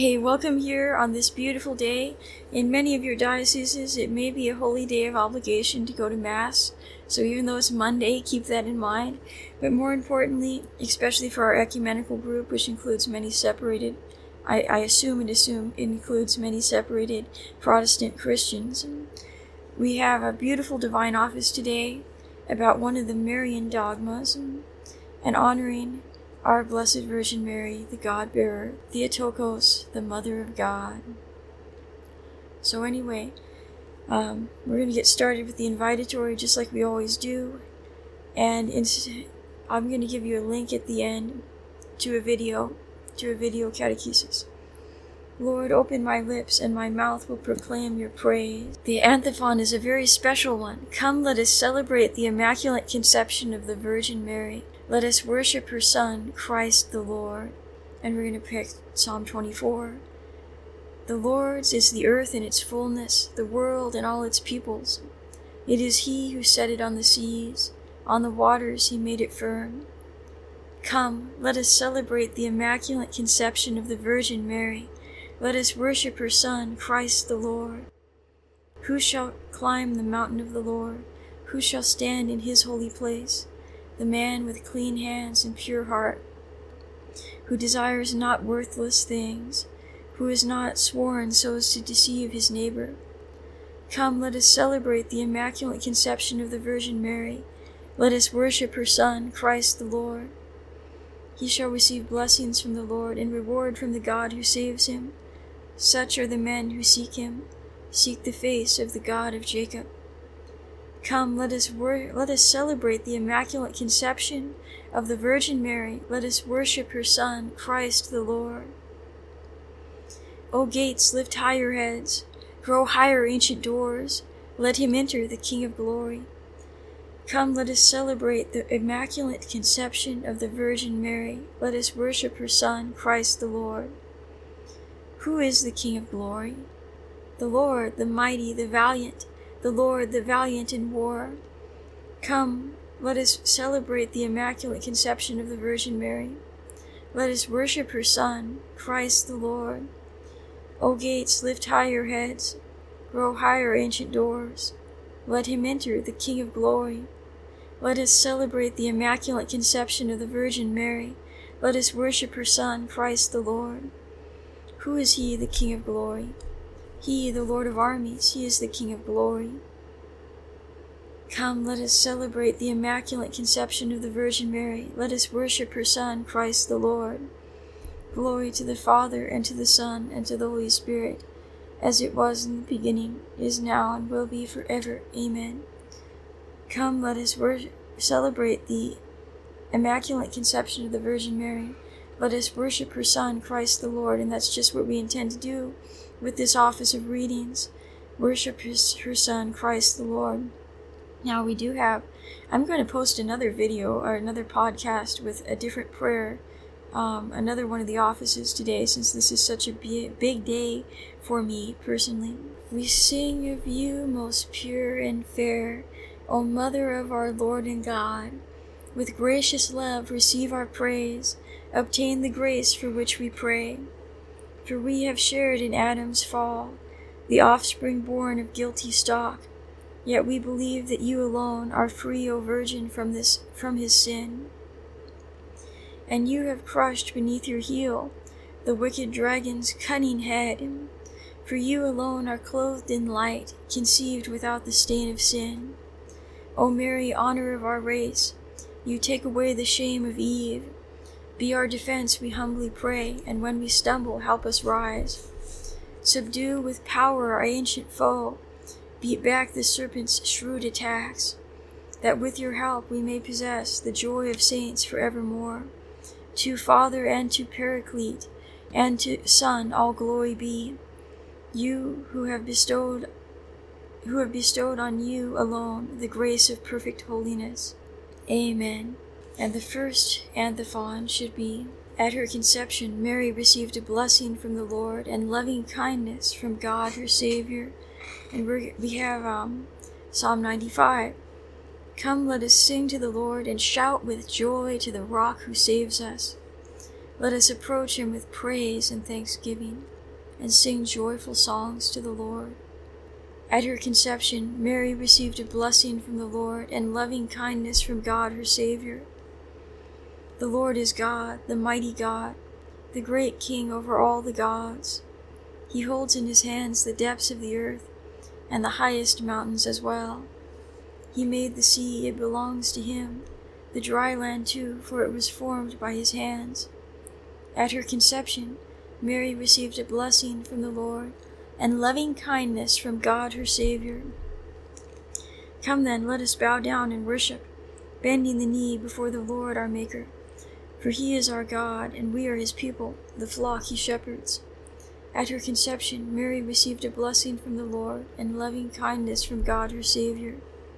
Hey, welcome here on this beautiful day. In many of your dioceses, it may be a holy day of obligation to go to Mass. So even though it's Monday, keep that in mind. But more importantly, especially for our ecumenical group, which includes many separated, I assume it includes many separated Protestant Christians. We have a beautiful divine office today about one of the Marian dogmas and honoring our Blessed Virgin Mary, the God-bearer, Theotokos, the Mother of God. So anyway, we're going to get started with the invitatory just like we always do. And I'm going to give you a link at the end to a video catechesis. Lord, open my lips, and my mouth will proclaim your praise. The antiphon is a very special one. Come, let us celebrate the Immaculate Conception of the Virgin Mary. Let us worship her Son, Christ the Lord. And we're going to pick Psalm 24. The Lord's is the earth and its fullness, the world and all its peoples. It is he who set it on the seas, on the waters he made it firm. Come, let us celebrate the Immaculate Conception of the Virgin Mary. Let us worship her Son, Christ the Lord. Who shall climb the mountain of the Lord? Who shall stand in his holy place? The man with clean hands and pure heart, who desires not worthless things, who is not sworn so as to deceive his neighbor. Come, let us celebrate the Immaculate Conception of the Virgin Mary. Let us worship her Son, Christ the Lord. He shall receive blessings from the Lord and reward from the God who saves him. Such are the men who seek him, seek the face of the God of Jacob. Come, let us celebrate the Immaculate Conception of the Virgin Mary. Let us worship her Son, Christ the Lord. O gates, lift high your heads. Grow higher, ancient doors. Let him enter, the King of glory. Come, let us celebrate the Immaculate Conception of the Virgin Mary. Let us worship her Son, Christ the Lord. Who is the King of glory? The Lord, the mighty, the valiant. The Lord, the valiant in war. Come, let us celebrate the Immaculate Conception of the Virgin Mary. Let us worship her Son, Christ the Lord. O gates, lift high your heads. Grow higher, ancient doors. Let him enter, the King of glory. Let us celebrate the Immaculate Conception of the Virgin Mary. Let us worship her Son, Christ the Lord. Who is he, the King of glory? He, the Lord of armies, he is the King of glory. Come, let us celebrate the Immaculate Conception of the Virgin Mary. Let us worship her Son, Christ the Lord. Glory to the Father, and to the Son, and to the Holy Spirit, as it was in the beginning, is now, and will be forever. Amen. Come, let us celebrate the Immaculate Conception of the Virgin Mary. Let us worship her Son, Christ the Lord, and that's just what we intend to do with this office of readings. Worship her Son, Christ the Lord. Now I'm going to post another video or another podcast with a different prayer, another one of the offices today, since this is such a big day for me personally. We sing of you, most pure and fair, O Mother of our Lord and God. With gracious love receive our praise, obtain the grace for which we pray. For we have shared in Adam's fall, the offspring born of guilty stock. Yet we believe that you alone are free, O Virgin, from his sin. And you have crushed beneath your heel the wicked dragon's cunning head. For you alone are clothed in light, conceived without the stain of sin. O Mary, honor of our race, you take away the shame of Eve. Be our defense, we humbly pray, and when we stumble, help us rise. Subdue with power our ancient foe, beat back the serpent's shrewd attacks, that with your help we may possess the joy of saints forevermore. To Father and to Paraclete, and to Son all glory be. You who have bestowed on you alone the grace of perfect holiness. Amen. And the first antiphon should be, at her conception, Mary received a blessing from the Lord and loving kindness from God her Savior. And we have Psalm 95. Come, let us sing to the Lord and shout with joy to the rock who saves us. Let us approach him with praise and thanksgiving, and sing joyful songs to the Lord. At her conception, Mary received a blessing from the Lord and loving kindness from God her Savior. The Lord is God, the mighty God, the great King over all the gods. He holds in his hands the depths of the earth, and the highest mountains as well. He made the sea, it belongs to him, the dry land too, for it was formed by his hands. At her conception, Mary received a blessing from the Lord, and loving kindness from God her Savior. Come then, let us bow down and worship, bending the knee before the Lord our Maker. For he is our God, and we are his people, the flock he shepherds. At her conception, Mary received a blessing from the Lord, and loving kindness from God her Savior.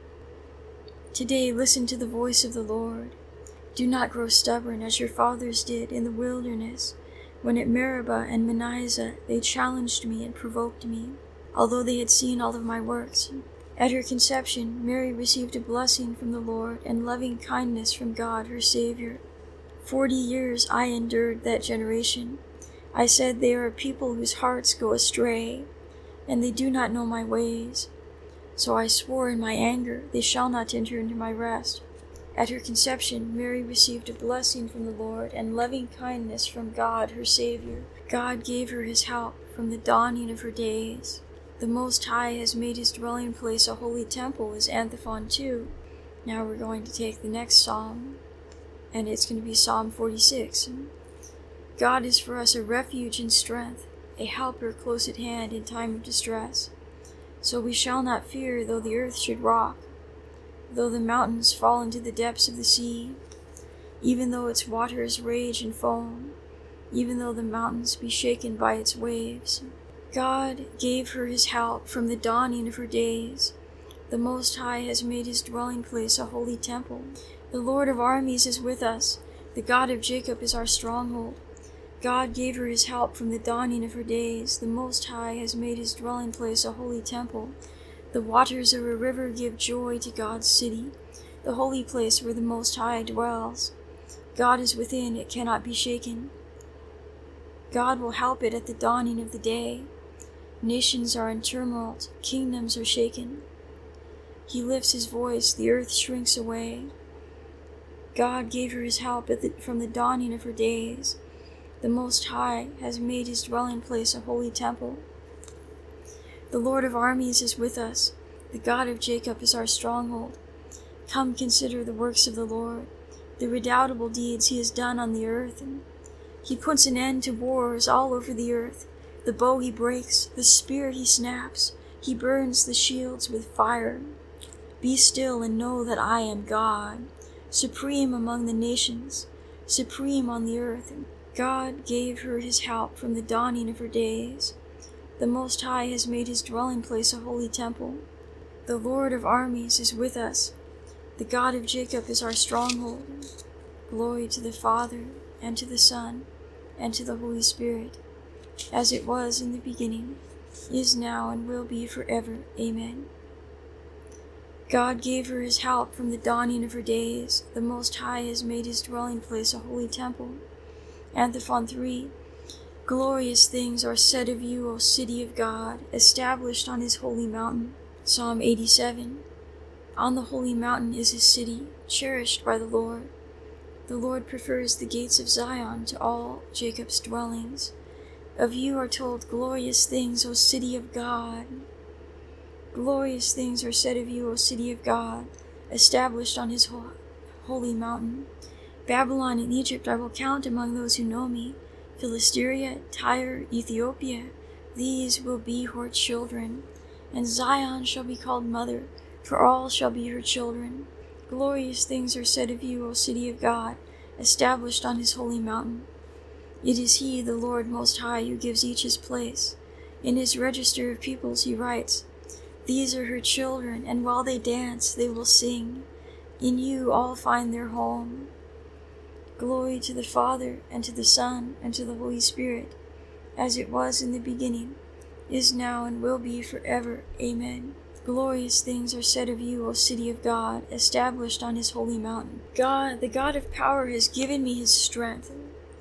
Today listen to the voice of the Lord. Do not grow stubborn as your fathers did in the wilderness, when at Meribah and Manasseh they challenged me and provoked me, although they had seen all of my works. At her conception, Mary received a blessing from the Lord and loving kindness from God her Savior. 40 years I endured that generation. I said, they are a people whose hearts go astray, and they do not know my ways. So I swore in my anger, they shall not enter into my rest. At her conception, Mary received a blessing from the Lord and loving kindness from God her Savior. God gave her his help from the dawning of her days. The Most High has made his dwelling place a holy temple, is Antiphon 2. Now we're going to take the next psalm, and it's going to be Psalm 46. God is for us a refuge and strength, a helper close at hand in time of distress. So we shall not fear, though the earth should rock, though the mountains fall into the depths of the sea, even though its waters rage and foam, even though the mountains be shaken by its waves. God gave her his help from the dawning of her days. The Most High has made his dwelling place a holy temple. The Lord of armies is with us. The God of Jacob is our stronghold. God gave her his help from the dawning of her days. The Most High has made his dwelling place a holy temple. The waters of a river give joy to God's city, the holy place where the Most High dwells. God is within, it cannot be shaken. God will help it at the dawning of the day. Nations are in tumult, kingdoms are shaken. He lifts his voice, the earth shrinks away. God gave her his help from the dawning of her days. The Most High has made his dwelling place a holy temple. The Lord of armies is with us. The God of Jacob is our stronghold. Come consider the works of the Lord, the redoubtable deeds he has done on the earth. He puts an end to wars all over the earth. The bow he breaks, the spear he snaps. He burns the shields with fire. Be still and know that I am God, supreme among the nations, supreme on the earth. God gave her his help from the dawning of her days. The Most High has made his dwelling place a holy temple. The Lord of armies is with us. The God of Jacob is our stronghold. Glory to the Father, and to the Son, and to the Holy Spirit, as it was in the beginning, is now, and will be forever. Amen. God gave her his help from the dawning of her days. The Most High has made his dwelling place a holy temple. Antiphon 3. Glorious things are said of you, O city of God, established on his holy mountain. Psalm 87. On the holy mountain is his city, cherished by the Lord. The Lord prefers the gates of Zion to all Jacob's dwellings. Of you are told glorious things, O city of God. Glorious things are said of you, O city of God, established on his holy mountain. Babylon and Egypt I will count among those who know me. Philistia, Tyre, Ethiopia, these will be her children. And Zion shall be called mother, for all shall be her children. Glorious things are said of you, O city of God, established on his holy mountain. It is he, the Lord Most High, who gives each his place. In his register of peoples he writes, These are her children, and while they dance they will sing. In you all find their home. Glory to the Father, and to the Son, and to the Holy Spirit, as it was in the beginning, is now, and will be forever. Amen. Glorious things are said of you, O city of God, established on his holy mountain. God, the God of power, has given me his strength.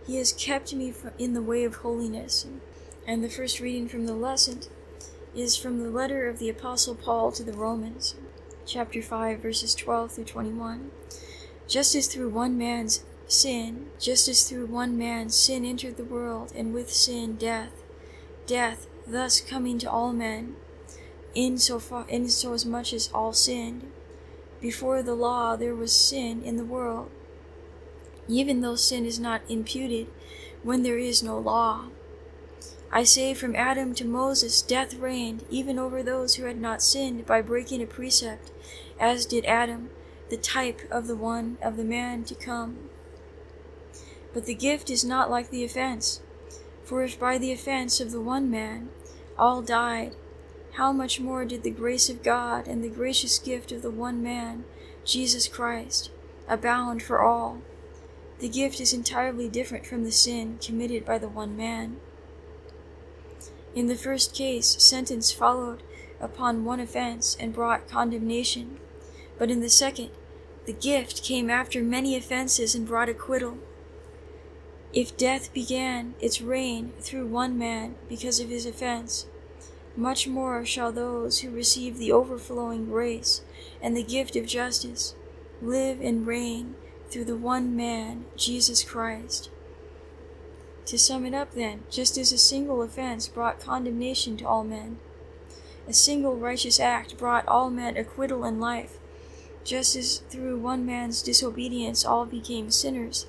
He has kept me in the way of holiness. And the first reading from the lesson is from the letter of the Apostle Paul to the Romans, chapter 5, verses 12 through 21. Just as through one man's sin entered the world, and with sin death, thus coming to all men, in so as much as all sinned. Before the law there was sin in the world, even though sin is not imputed when there is no law. I say, from Adam to Moses death reigned, even over those who had not sinned by breaking a precept, as did Adam, the type of the man to come. But the gift is not like the offense. For if by the offense of the one man all died, how much more did the grace of God and the gracious gift of the one man, Jesus Christ, abound for all? The gift is entirely different from the sin committed by the one man. In the first case, sentence followed upon one offense and brought condemnation. But in the second, the gift came after many offenses and brought acquittal. If death began its reign through one man because of his offense, much more shall those who receive the overflowing grace and the gift of justice live and reign through the one man, Jesus Christ. To sum it up then, just as a single offense brought condemnation to all men, a single righteous act brought all men acquittal and life, just as through one man's disobedience all became sinners,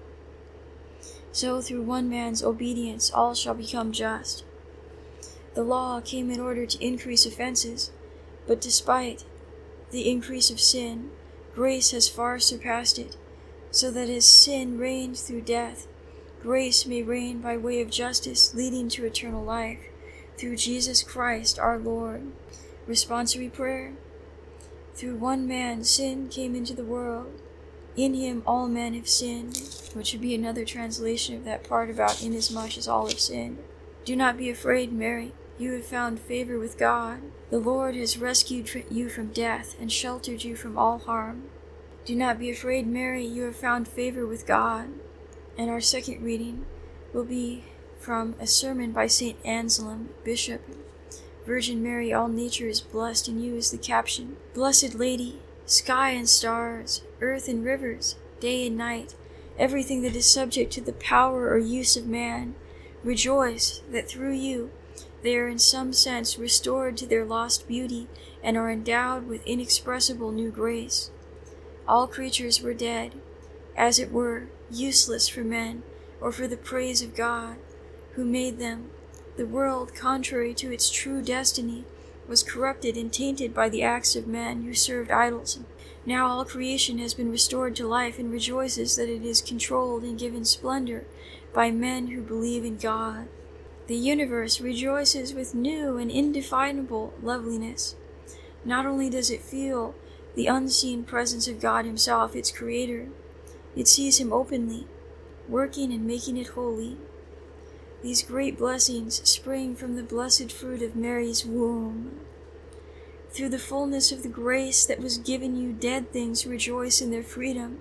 so through one man's obedience all shall become just. The law came in order to increase offenses, but despite the increase of sin, grace has far surpassed it, so that as sin reigned through death, grace may reign by way of justice, leading to eternal life, through Jesus Christ our Lord. Responsory prayer. Through one man sin came into the world. In him all men have sinned, which would be another translation of that part about inasmuch as all have sinned. Do not be afraid, Mary. You have found favor with God. The Lord has rescued you from death and sheltered you from all harm. Do not be afraid, Mary. You have found favor with God. And our second reading will be from a sermon by St. Anselm, Bishop. Virgin Mary, all nature is blessed, and you is the caption. Blessed Lady, sky and stars, earth and rivers, day and night, everything that is subject to the power or use of man, rejoice that through you they are in some sense restored to their lost beauty and are endowed with inexpressible new grace. All creatures were dead, as it were, useless for men or for the praise of God, who made them. The world, contrary to its true destiny, was corrupted and tainted by the acts of men who served idols. Now all creation has been restored to life and rejoices that it is controlled and given splendor by men who believe in God. The universe rejoices with new and indefinable loveliness. Not only does it feel the unseen presence of God Himself, its Creator, it sees Him openly, working and making it holy. These great blessings spring from the blessed fruit of Mary's womb. Through the fullness of the grace that was given you, dead things rejoice in their freedom.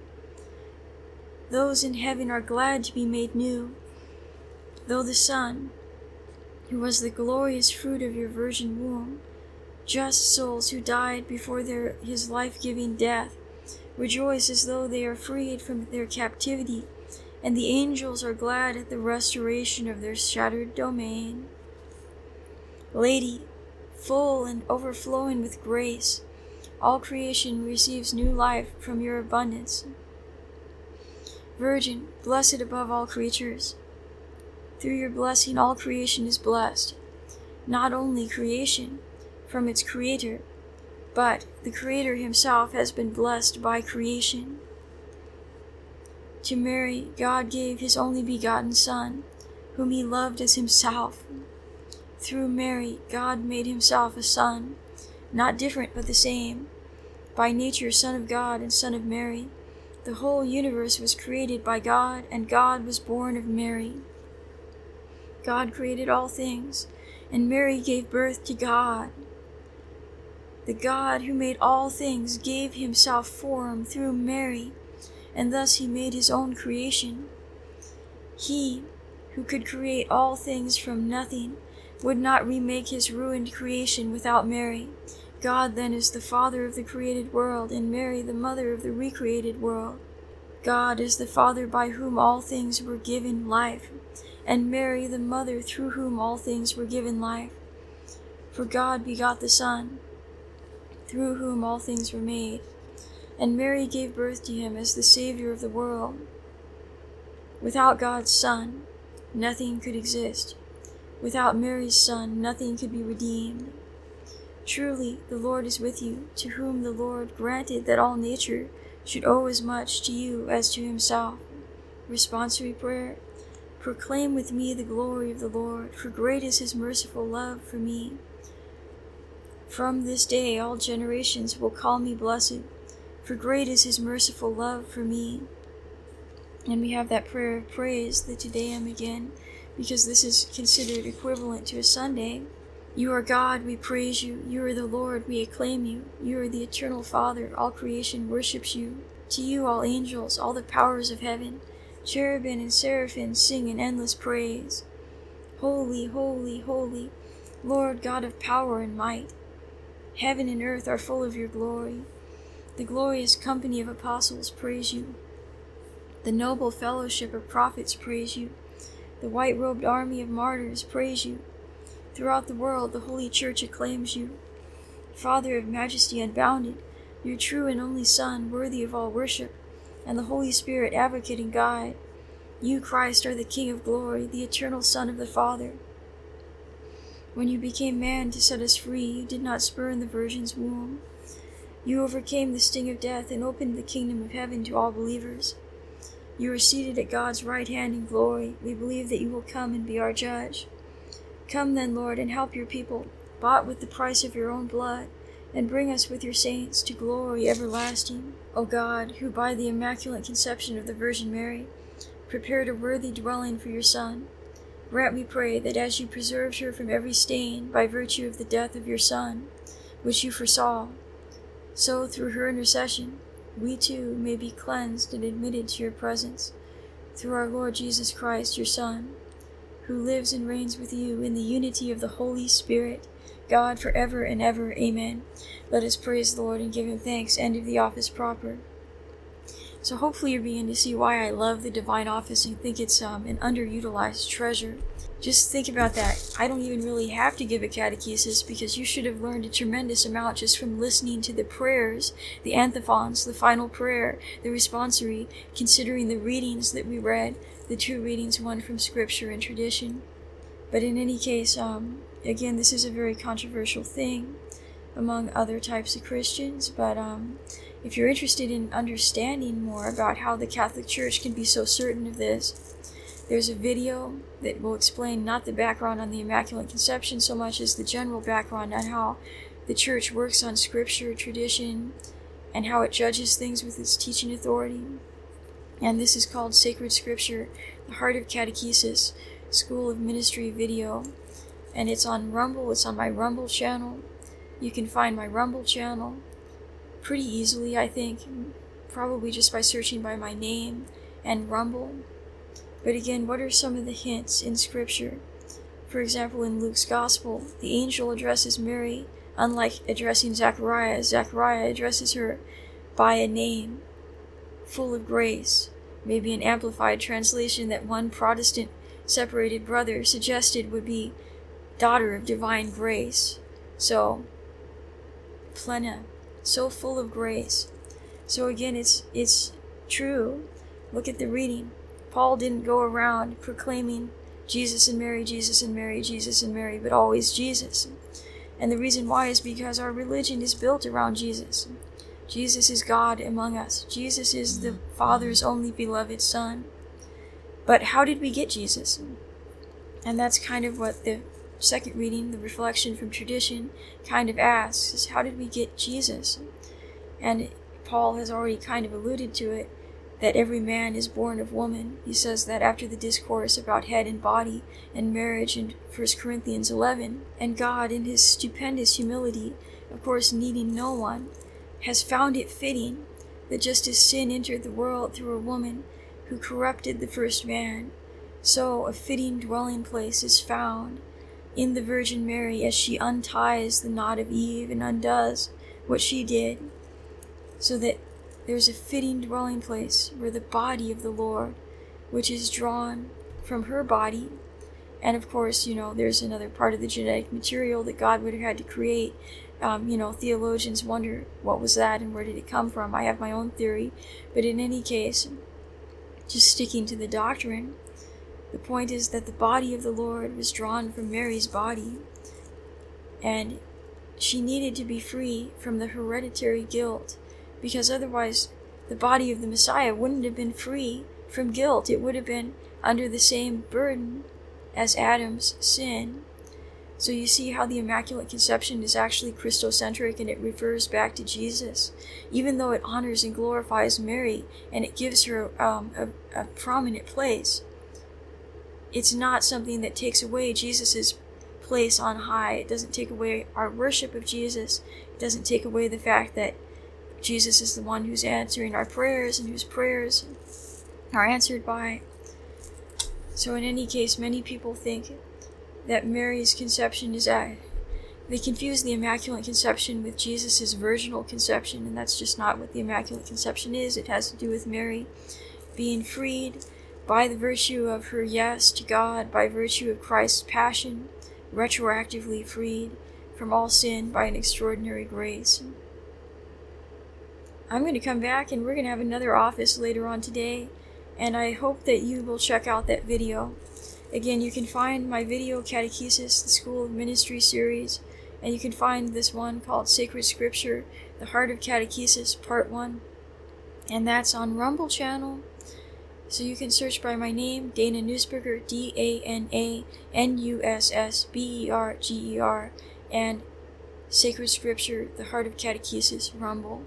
Those in heaven are glad to be made new. Though the Son, who was the glorious fruit of your virgin womb, just souls who died before his life-giving death, rejoice as though they are freed from their captivity, and the angels are glad at the restoration of their shattered domain. Lady, full and overflowing with grace, all creation receives new life from your abundance. Virgin, blessed above all creatures, through your blessing all creation is blessed. Not only creation from its Creator, but the Creator Himself has been blessed by creation. To Mary, God gave His only begotten Son, whom He loved as Himself. Through Mary, God made Himself a Son, not different but the same. By nature, Son of God and Son of Mary, the whole universe was created by God, and God was born of Mary. God created all things, and Mary gave birth to God. The God who made all things gave Himself form through Mary, and thus He made His own creation. He who could create all things from nothing would not remake his ruined creation without Mary. God then is the Father of the created world, and Mary the mother of the recreated world. God is the Father by whom all things were given life, and Mary the mother through whom all things were given life. For God begot the Son, through whom all things were made, and Mary gave birth to him as the Savior of the world. Without God's Son, nothing could exist. Without Mary's Son, nothing could be redeemed. Truly, the Lord is with you, to whom the Lord granted that all nature should owe as much to you as to himself. Responsory prayer. Proclaim with me the glory of the Lord, for great is his merciful love for me. From this day all generations will call me blessed, for great is his merciful love for me. And we have that prayer of praise, the Te Deum again, because this is considered equivalent to a Sunday. You are God, we praise you. You are the Lord, we acclaim you. You are the eternal Father, all creation worships you. To you all angels, all the powers of heaven, cherubim and seraphim sing in endless praise. Holy, holy, holy, Lord God of power and might. Heaven and earth are full of your glory. The glorious company of apostles praise you. The noble fellowship of prophets praise you. The white-robed army of martyrs praise you. Throughout the world, the Holy Church acclaims you. Father of majesty unbounded, your true and only Son, worthy of all worship, and the Holy Spirit, advocate and guide. You, Christ, are the King of glory, the eternal Son of the Father. When you became man to set us free, you did not spurn the Virgin's womb. You overcame the sting of death and opened the kingdom of heaven to all believers. You are seated at God's right hand in glory. We believe that you will come and be our judge. Come then, Lord, and help your people, bought with the price of your own blood, and bring us with your saints to glory everlasting. O God, who by the immaculate conception of the Virgin Mary prepared a worthy dwelling for your Son, grant, we pray, that as you preserved her from every stain by virtue of the death of your Son, which you foresaw, so through her intercession we too may be cleansed and admitted to your presence, through our Lord Jesus Christ, your Son, who lives and reigns with you in the unity of the Holy Spirit, God, forever and ever. Amen. Let us praise the Lord and give him thanks. End of the office proper. So hopefully you're beginning to see why I love the divine office and think it's an underutilized treasure. Just think about that. I don't even really have to give a catechesis, because you should have learned a tremendous amount just from listening to the prayers, the antiphons, the final prayer, the responsory, considering the readings that we read, the two readings, one from scripture and tradition. But in any case, again, this is a very controversial thing among other types of Christians, but if you're interested in understanding more about how the Catholic Church can be so certain of this, there's a video that will explain not the background on the Immaculate Conception so much as the general background on how the Church works on scripture, tradition, and how it judges things with its teaching authority. And this is called Sacred Scripture, the Heart of Catechesis, School of Ministry video. And it's on Rumble. It's on my Rumble channel. You can find my Rumble channel pretty easily, I think, probably just by searching by my name and Rumble. But again, what are some of the hints in Scripture? For example, in Luke's Gospel, the angel addresses Mary, unlike addressing Zachariah. Zachariah addresses her by a name, full of grace. Maybe an amplified translation that one Protestant separated brother suggested would be daughter of divine grace. So, plena, so full of grace. So again, it's true. Look at the reading. Paul didn't go around proclaiming Jesus and Mary, Jesus and Mary, Jesus and Mary, but always Jesus. And the reason why is because our religion is built around Jesus. Jesus is God among us. Jesus is the Father's only beloved Son. But how did we get Jesus? And that's kind of what the second reading, the reflection from tradition, kind of asks, is how did we get Jesus? And Paul has already kind of alluded to it, that every man is born of woman. He says that after the discourse about head and body and marriage in 1 Corinthians 11. And God, in his stupendous humility, of course needing no one, has found it fitting that just as sin entered the world through a woman who corrupted the first man, So a fitting dwelling place is found in the Virgin Mary as she unties the knot of Eve and undoes what she did, so that there's a fitting dwelling place where the body of the Lord, which is drawn from her body, and of course, there's another part of the genetic material that God would have had to create. Theologians wonder what was that and where did it come from. I have my own theory, but in any case, just sticking to the doctrine, the point is that the body of the Lord was drawn from Mary's body, and she needed to be free from the hereditary guilt, because otherwise the body of the Messiah wouldn't have been free from guilt. It would have been under the same burden as Adam's sin. So you see how the Immaculate Conception is actually Christocentric, and it refers back to Jesus, even though it honors and glorifies Mary and it gives her a prominent place. It's not something that takes away Jesus' place on high. It doesn't take away our worship of Jesus. It doesn't take away the fact that Jesus is the one who's answering our prayers and whose prayers are answered by. So in any case, many people think that Mary's conception is they confuse the Immaculate Conception with Jesus' virginal conception, and that's just not what the Immaculate Conception is. It has to do with Mary being freed by the virtue of her yes to God, by virtue of Christ's passion, retroactively freed from all sin by an extraordinary grace. I'm going to come back and we're going to have another office later on today, and I hope that you will check out that video. Again, you can find my video Catechesis, the School of Ministry series, and you can find this one called Sacred Scripture, the Heart of Catechesis, Part 1, and that's on Rumble channel. So you can search by my name, Dana Nussberger, DANANUSSBERGER, and Sacred Scripture, the Heart of Catechesis, Rumble.